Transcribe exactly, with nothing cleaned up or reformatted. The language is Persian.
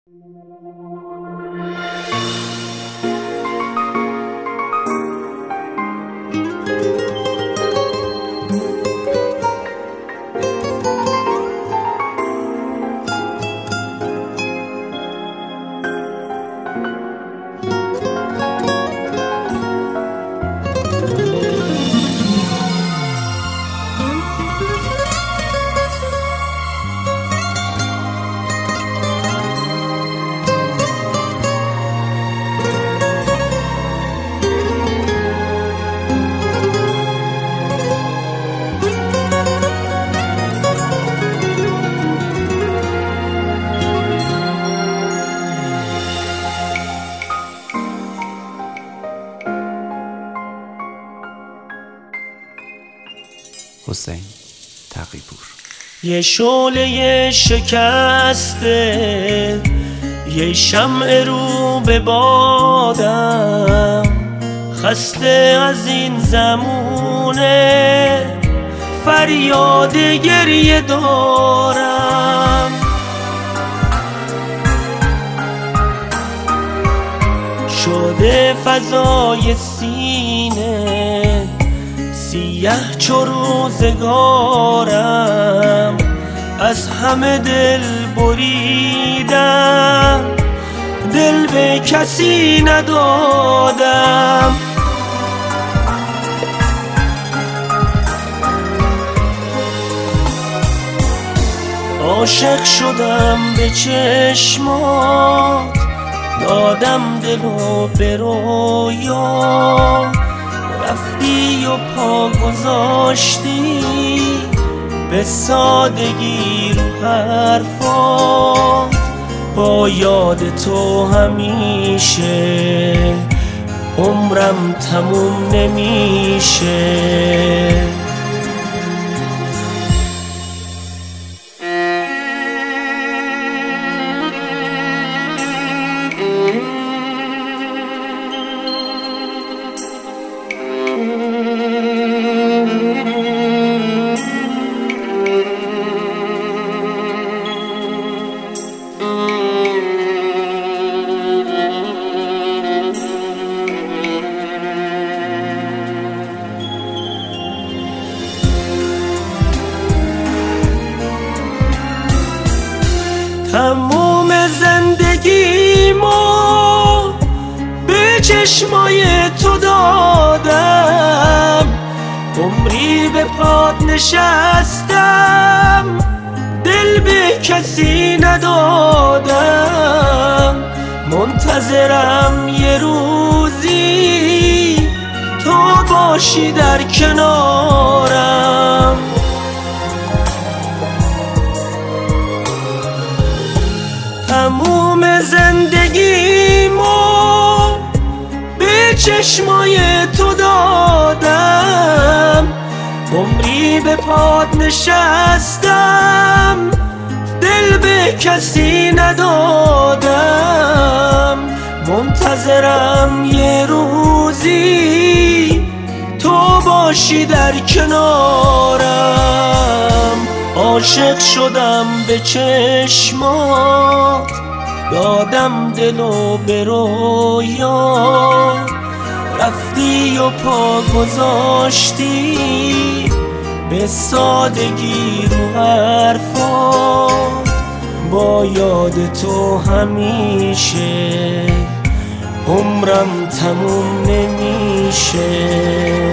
حسین تقی‌پور. یه شعله شکسته، یه شمع رو به بادم، خسته از این زمونه فریاد گریه دارم. شده فضای سینه سیه چو روزگارم، از همه دل بریدم، دل به کسی ندادم. عاشق شدم به چشمات، دادم دلو به رویا، رفتی و پا گذاشتی به سادگی رو حرفات. با یاد تو همیشه عمرم تموم نمیشه. تموم زندگیمو به چشمای تو دادم، عمری به پات نشستم، دل به کسی ندادم. منتظرم یه روزی تو باشی در کنارم. تموم زندگیمو به چشمای تو دادم، عمری به پات نشستم، دل به کسی ندادم. منتظرم یه روزی تو باشی در کنارم. عاشق شدم به چشمات، دادم دلو به رویا، رفتی و پا گذاشتی به سادگی رو حرفات. با یاد تو همیشه عمرم تموم نمیشه.